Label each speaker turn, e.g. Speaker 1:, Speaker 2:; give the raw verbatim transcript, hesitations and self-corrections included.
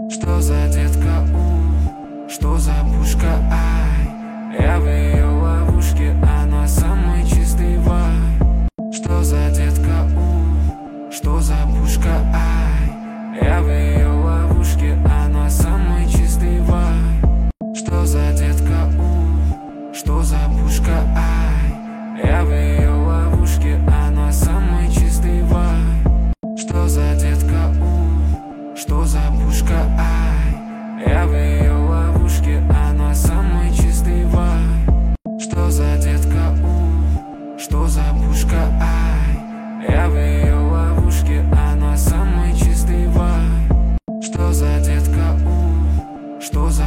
Speaker 1: Что за детка, у, что за пушка, ай. Я в ее ловушке, она самый чистый вай. Что за детка, у, что за пушка, ай. Я в ее ловушке, она самый чистый вай. Что за детка, у, что за пушка, ай. Я в ее ловушке, она самый чистый вай. Что за детка, у, что за пушка, ай. Я в ее ловушке, она самый чистый вай. Что за детка, у, что за пушка, ай. Я в ее ловушке, она самый чистый вай. Что за детка, у, что за